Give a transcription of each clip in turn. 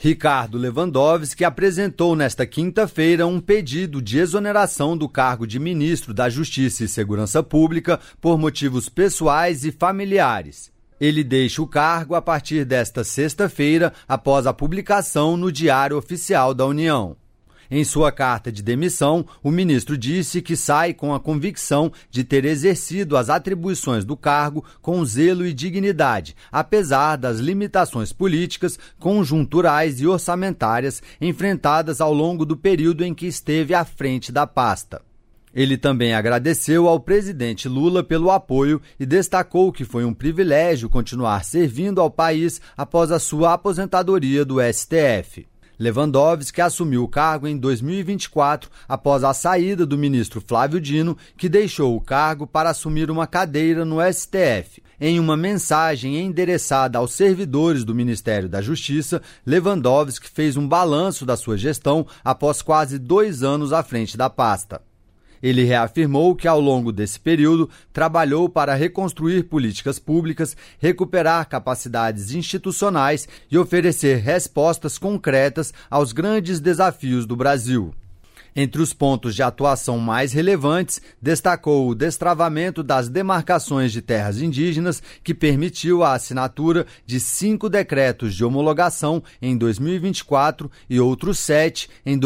Ricardo Lewandowski apresentou nesta quinta-feira um pedido de exoneração do cargo de ministro da Justiça e Segurança Pública por motivos pessoais e familiares. Ele deixa o cargo a partir desta sexta-feira, após a publicação no Diário Oficial da União. Em sua carta de demissão, o ministro disse que sai com a convicção de ter exercido as atribuições do cargo com zelo e dignidade, apesar das limitações políticas, conjunturais e orçamentárias enfrentadas ao longo do período em que esteve à frente da pasta. Ele também agradeceu ao presidente Lula pelo apoio e destacou que foi um privilégio continuar servindo ao país após a sua aposentadoria do STF. Lewandowski assumiu o cargo em 2024, após a saída do ministro Flávio Dino, que deixou o cargo para assumir uma cadeira no STF. Em uma mensagem endereçada aos servidores do Ministério da Justiça, Lewandowski fez um balanço da sua gestão após quase 2 anos à frente da pasta. Ele reafirmou que, ao longo desse período, trabalhou para reconstruir políticas públicas, recuperar capacidades institucionais e oferecer respostas concretas aos grandes desafios do Brasil. Entre os pontos de atuação mais relevantes, destacou o destravamento das demarcações de terras indígenas, que permitiu a assinatura de 5 decretos de homologação em 2024 e outros 7 em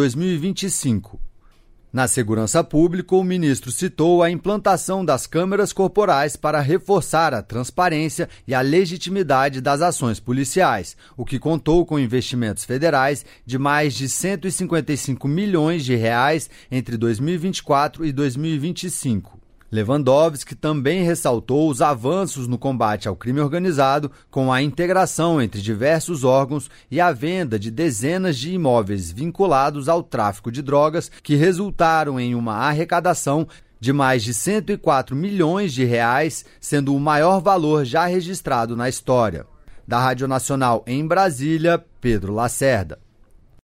2025. Na segurança pública, o ministro citou a implantação das câmeras corporais para reforçar a transparência e a legitimidade das ações policiais, o que contou com investimentos federais de mais de 155 milhões de reais entre 2024 e 2025. Lewandowski também ressaltou os avanços no combate ao crime organizado, com a integração entre diversos órgãos e a venda de dezenas de imóveis vinculados ao tráfico de drogas, que resultaram em uma arrecadação de mais de 104 milhões de reais, sendo o maior valor já registrado na história. Da Rádio Nacional em Brasília, Pedro Lacerda.